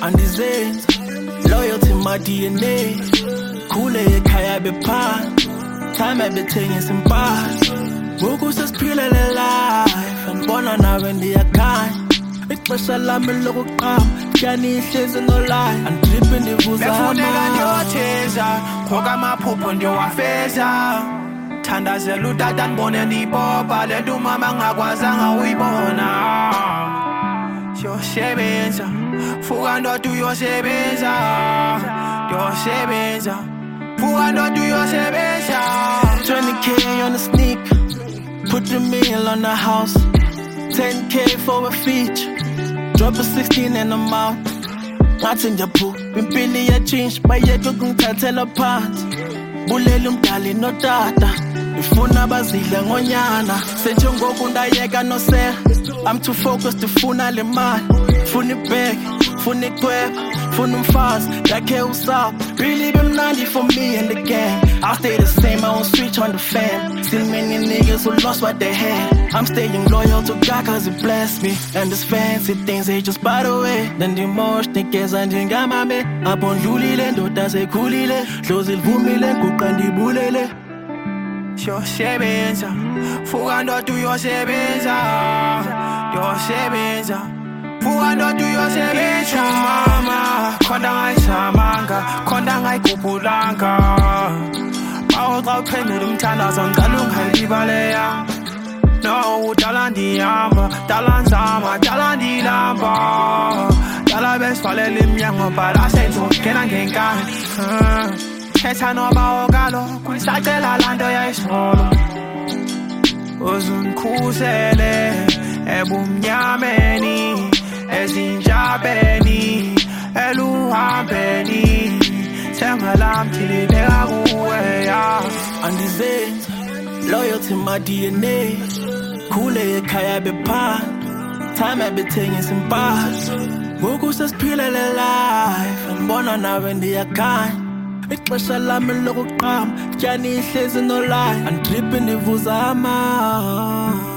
andizenza loyalty my DNA khule ekhaya bephansi time ebethengisa impahla ngoku sesiphilele life andibona nawe ndiyakhanya ixesha lami lokuqala kuyanihlezi no lie andrip ndivuza befuneka ndiyotheza khoka amaphupho ndiyowafeza thandazela utata ndibone ndipopa le nto umama ngakwazanga uyibona siyosebenza fuka ndoda uyosebenza ndiyosebenza fuka ndoda uyosebenza 20k on a sneak put the meal on the house 10k for a feature drop a 16 and I'm out ngathi njaphu impili ya change bayeke ukungithathela phansi bulela umdali notata ngifuna bazidle ngonyana senjengoku ndayeka nosela I'm too focused ufuna le mali funa ibag funa iqweba funa umfazi yakhe usapho really bemnandi for me and the gang I'll stay the same, I won't switch on the fam Seen many niggas who lost what they had I'm staying loyal to God cause he blessed me And this fancy things they just by the way Then the most niggas andingamame abondlulile ndoda sekhulile dlozi livumile kuqandibulele siyosebenza fuka ndoda uyosebenza ndiyosebenza fuka ndoda uyosebenza mama khonda ngayisamanga khonda ngayigubhulanga bawo xa uphendula umthandazo ngicela ungayilibaleya no udala ndihamba dala nzama dala ndilamba dala besivalela iminyango but asenzongena ngenkani Khetha noba okalo kwisacela lanto yayisolo uzungikhusele ebumnyameni ezinjabeni eluhambeni sengalamthi libeka kuwe ya andizenza loyalty my DNA khule ekhaya bephansi time ebethengisa impahla ngoku sesiphilele life andibona nawe ndiyakhanya ixesha lami lokuqala kuyanihlezi no lie andrip ndivuza ama